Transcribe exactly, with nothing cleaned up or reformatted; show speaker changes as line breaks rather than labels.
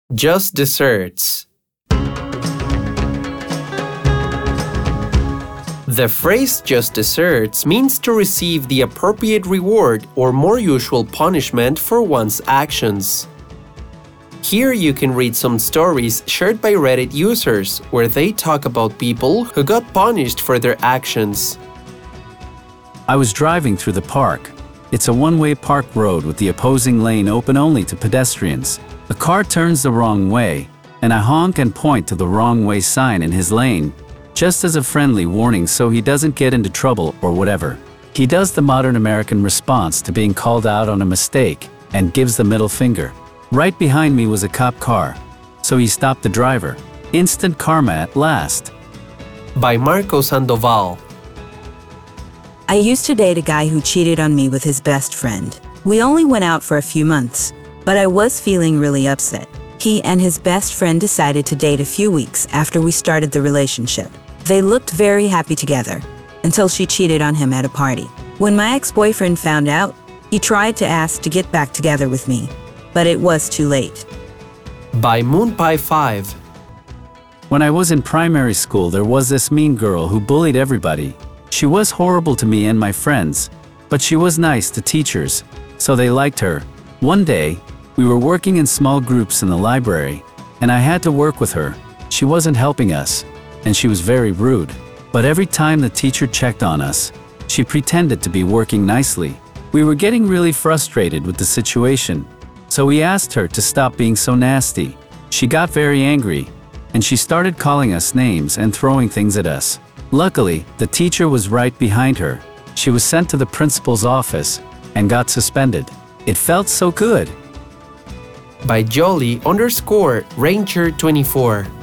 Just desserts. The phrase just desserts means to receive the appropriate reward or more usual punishment for one's actions. Here you can read some stories shared by Reddit users where they talk about people who got punished for their actions.
I was driving through the park. It's a one-way park road with the opposing lane open only to pedestrians. A car turns the wrong way, and I honk and point to the wrong way sign in his lane, just as a friendly warning so he doesn't get into trouble or whatever. He does the modern American response to being called out on a mistake and gives the middle finger. Right behind me was a cop car, so he stopped the driver. Instant karma at last.
By Marco Sandoval.
I used to date a guy who cheated on me with his best friend. We only went out for a few months, but I was feeling really upset. He and his best friend decided to date a few weeks after we started the relationship. They looked very happy together, until she cheated on him at a party. When my ex-boyfriend found out, he tried to ask to get back together with me, but it was too late.
By MoonPie five.
When I was in primary school, there was this mean girl who bullied everybody. She was horrible to me and my friends, but she was nice to teachers, so they liked her. One day, we were working in small groups in the library, and I had to work with her. She wasn't helping us, and she was very rude. But every time the teacher checked on us, she pretended to be working nicely. We were getting really frustrated with the situation, so we asked her to stop being so nasty. She got very angry, and she started calling us names and throwing things at us. Luckily, the teacher was right behind her. She was sent to the principal's office and got suspended. It felt so good.
By Jolly underscore Ranger twenty-four.